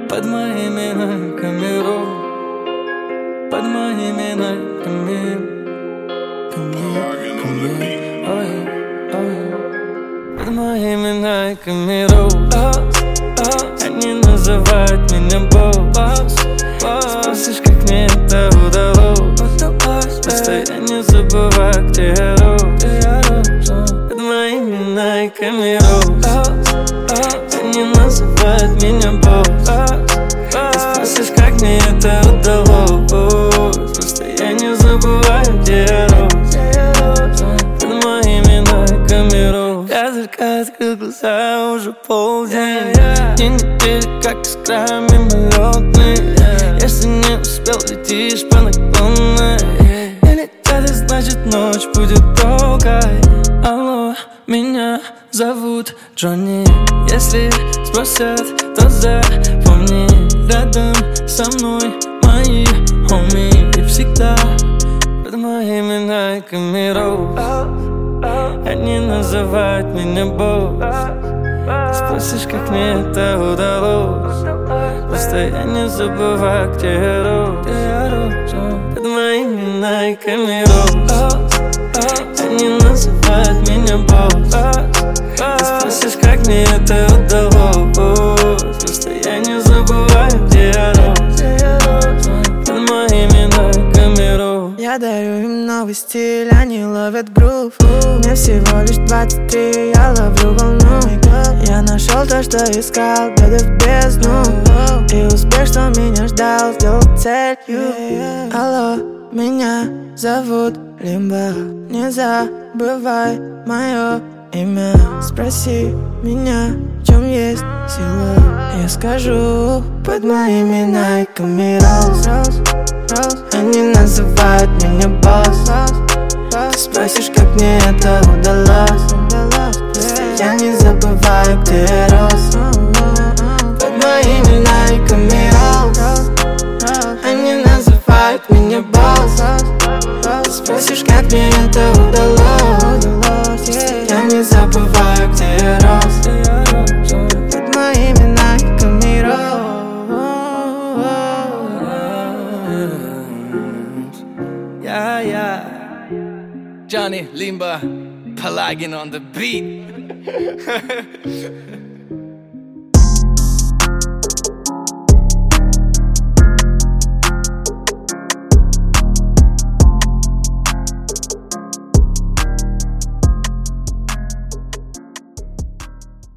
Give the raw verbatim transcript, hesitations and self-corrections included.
Под моими найками роу, под моими найками, под моими найками роу. Они называют меня босс. Спросишь, как мне это удалось? Просто я не забываю, где я рос. Под моими найками роу. Они называют меня босс. Спросишь, как мне это удалось? Просто я не забываю, где я рос. Под моими найками роу. Я только открыл глаза, уже полдень. День недели, как искра мимолетный. Если не успел, летишь по наклонной. Я летят, это значит ночь будет долгой. Алло, меня зовут Джонни. Если спросят, то запомни. Рядом со мной мои хоми. И всегда под моими найками роу. Они называют меня босс. Спросишь, как мне это удалось? Просто я не забываю, где я рос. Под моими найками роу. Они называют меня босс. Спросишь, как мне это удалось? Просто я не забываю, где я рос. Под моими найками роу. Я дарю им новый стиль, они ловят грув. Мне всего лишь двадцать три, я ловлю волну. Я нашел то, что искал, глядя в бездну. И успех, что меня ждал, сделал целью. Алло, меня зовут Лимба. Не забывай мое имя. Спроси меня, в чем есть сила. Я скажу, под моими найками роуз. Они называют меня босс. Спросишь, как мне это удалось? Я не забываю, где я рос. Под моими найками роуз. Они называют меня босс. Спросишь, как мне это удалось? Я не забываю, где я рос. Под моими найками роуз. Yeah, yeah. Johnny Limba, Pelagin on the beat.